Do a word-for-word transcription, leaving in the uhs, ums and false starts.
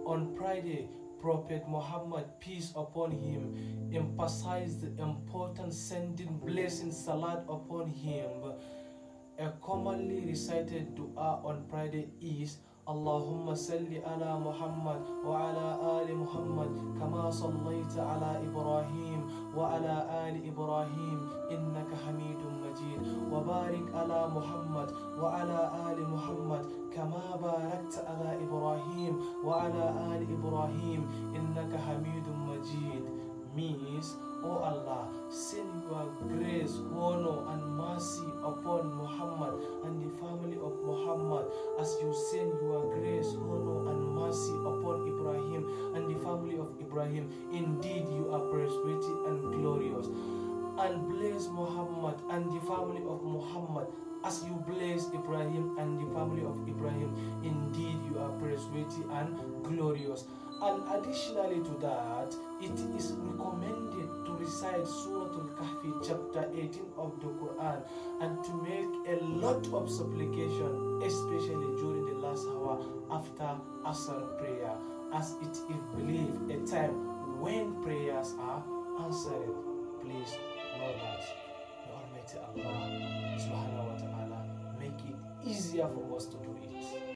On Friday, Prophet Muhammad, peace upon him, emphasized the importance sending blessings salat upon him. A commonly recited dua on Friday is Allahumma salli ala Muhammad wa ala ali Muhammad kama sallaita ala Ibrahim wa ala ali Ibrahim innaka hamidun majid wa barik ala Muhammad wa ala ali Muhammad kama barakta ala Ibrahim wa ala ali Ibrahim innaka hamidun majid. Means, O Allah, send your grace, honor and mercy upon Muhammad and the family of Muhammad as you send your grace, honor and mercy upon Ibrahim and the family of Ibrahim. Indeed, you are praiseworthy and glorious. And bless Muhammad and the family of Muhammad as you bless Ibrahim and the family of Ibrahim. Indeed, you are praiseworthy and glorious. And additionally to that, it is recommended to recite Surah Al-Kahfi chapter eighteen of the Quran and to make a lot of supplication, especially during the last hour after Asr prayer, as it is believed a time when prayers are answered. Please know that. May Almighty Allah subhanahu wa ta'ala make it easier for us to do it.